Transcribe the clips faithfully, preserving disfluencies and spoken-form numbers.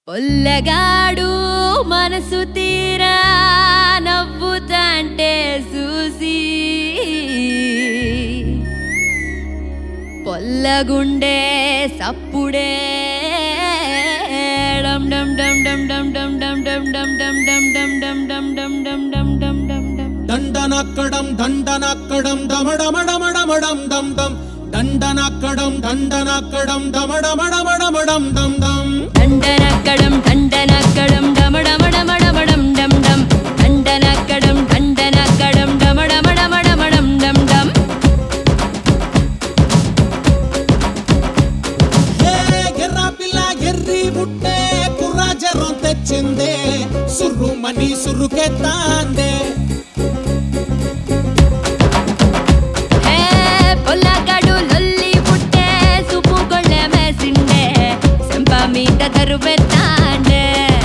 పొల్లగాడు మనసు తీరా నవ్వుతాంటే చూసి పొల్లగుండే సప్పుడే డమ్ డమ్ డమ్ డమ్ డమ్ డమ్ డమ్ డమ్ డమ్ డమ్ డమ్ డమ్ డమ్ డమ్ డమ్ డమ్ డమ్ డమ్ డమ్ దండనక్కడం దండనక్కడం దమడమడమడమడం దం దం దండనక్కడం దండనక్కడం దమడమడమడమడం దం దం దండనక్కడం దండనక్కడం డమడమడమడమడం డమ్ డమ్ దండనక్కడం దండనక్కడం డమడమడమడమడం డమ్ డమ్ ఏ ఎర్ర పిల్ల ఎర్రి బుట్టే కుర్ర జరం తెచ్చిందే సుర్రుమని సురుకెత్తాందే పొల్లగాడు లొల్లి పుట్టే సుపు కొళ్ళె మేసిండే సెంప మీద దరువెత్తాండే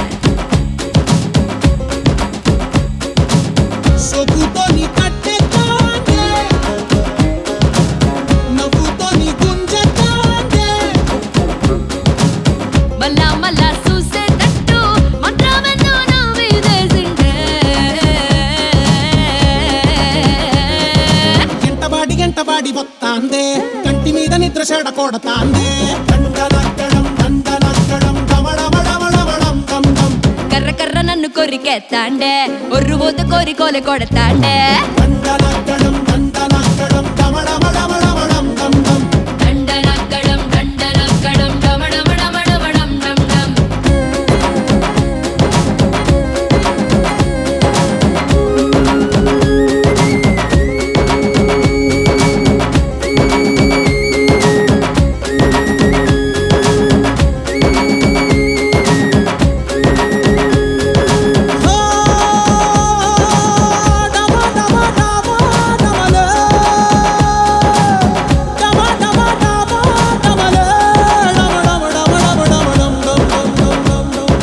సొగుతోని కట్టెత్తాందే నవ్వుతోని గుంజెత్తాందే మళ్ళా మళ్ళా చూసేటట్టు మంత్రమెన్నో నవ్విదేసిండే గంటబాడి గంటబాడి వత్తాందే కంటి మీద నిద్ర చెడ కొడతాందే దండనక్కడం దండనక్కడం దమడమడమడమడం దం దం కర్ర కర్ర నన్ను కొరికెత్తాండే ఒర్రు పోత కోరి కోలె కొడతాండే దండనక్కడం దండనక్కడం దమడమడమడమడం దం దం దండనక్కడం దండనక్కడం డమడమడమడమడం డమ్ డమ్ ఓ డమ డమ డమ డమలే డమ డమ డమ డమలే డమ డమ డమ డమ డమ దం దం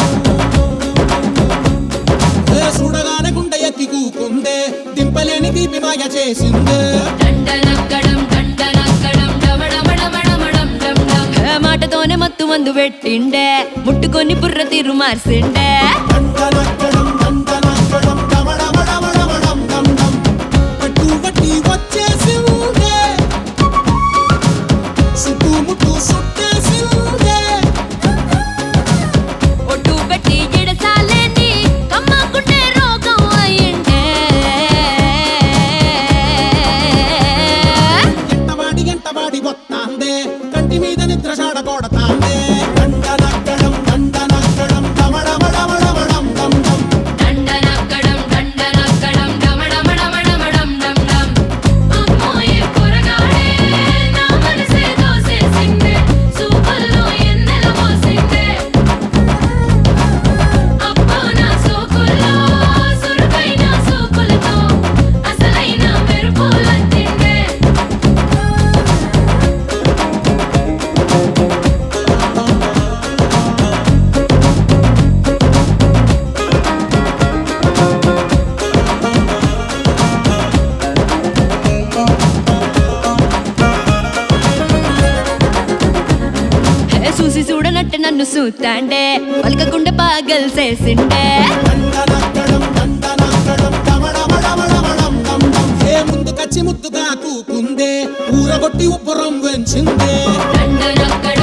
ఏ సుడగానే గుండె ఎత్తి కూకుందే దింపలేని దీపి మాయ చేసిందే దండనక్కడం దండనక్కడం డమడమడమడమడం డమ్ డమ్ ఏ మాటతోనే మత్తు మందు పెట్టిండే ముట్టుకొని బుర్ర తీరు మార్సిండే దండనక్కడం దండనక్కడం దమడమడమడమడం దం దం పట్టు పట్టి వచ్చేసిందే సుట్టు ముట్టు సుట్టేసిందే ఒట్టు పెట్టి ఎడసాలేని కమ్మకుంటే రోగం అయ్యిండే గంటవాడి గంటవాడి వత్తాందే కంటి మీద నిద్ర చాడ కొడతాందే దండనక్కడం దండనక్కడం దమడమడమడమడం దం దం దండనక్కడం దండనక్కడం డమడమడమడమడం డమ్ డమ్ అమ్మోయే పొరగాడే నా మనసే దోసేసిందే సూపర్లో ఎన్నెల మోసిందే అబ్బో నా సోకుల్లో సురుకైన సూపులతో అసలైన మెరుపులొత్తిండే హే చూసి చూడనట్టు నన్ను సూతాండే పలకకుండా పాగల్ చేసిండే దండనక్కడం దండనక్కడం దమడమడమడమడం దం దం ఏ ముందుకచ్చి ముద్దుగా కూకుందే ఊరగొట్టి ఉబ్బరం వెంచిందే దండనక్కడం